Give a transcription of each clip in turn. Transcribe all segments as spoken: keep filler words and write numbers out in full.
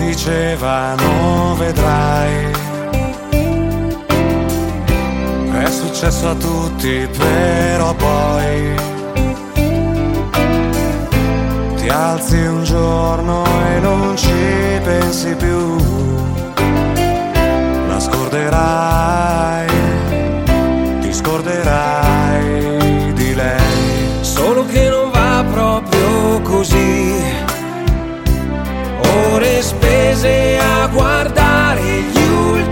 dicevano vedrai. È successo a tutti, però poi ti alzi un giorno e non ci pensi più, la scorderai, ti scorderai di lei. Solo che non va proprio così, ore spese a guardare gli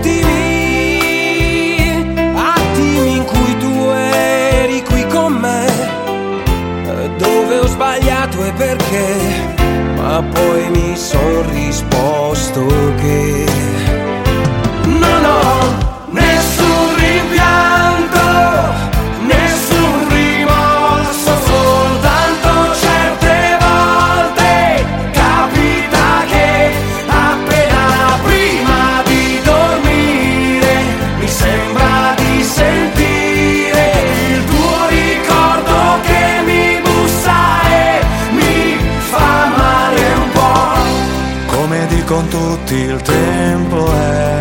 ultimi attimi in cui tu eri qui con me, dove ho sbagliato e perché, ma poi mi son risposto che non ho nessun rimpianto, nessun rimorso, soltanto certe volte capita che appena prima di dormire mi sembra di sentire il tuo ricordo che mi bussa e mi fa male un po'. Come dicono tutti, il tempo è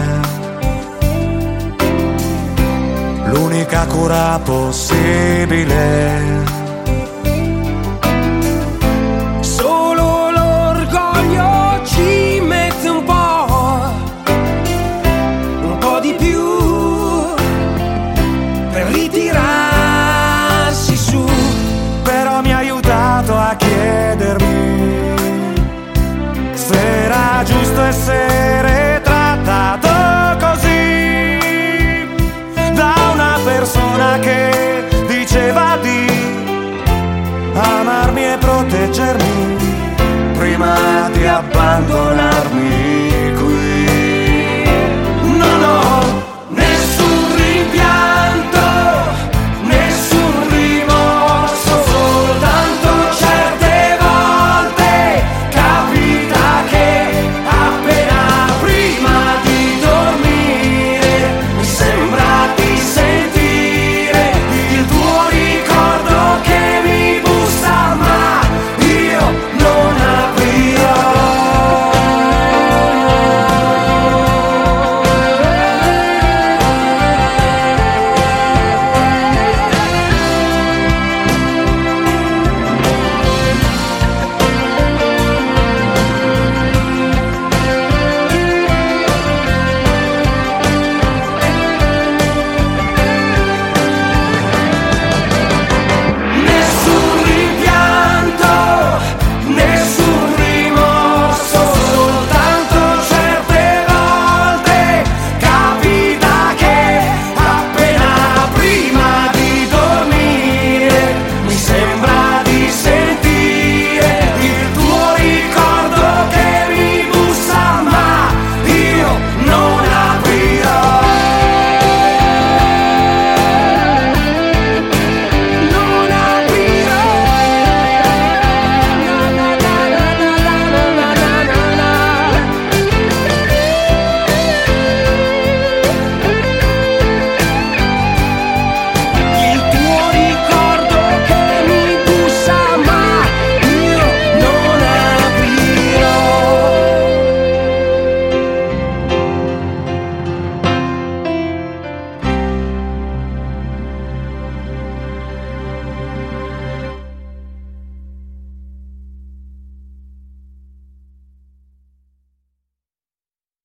l'unica cura possibile. Solo l'orgoglio ci mette un po', un po' di più per ritirarsi su. Però mi ha aiutato a chiedermi se era giusto essere trattato così da una persona che diceva di amarmi e proteggermi prima di abbandonarmi.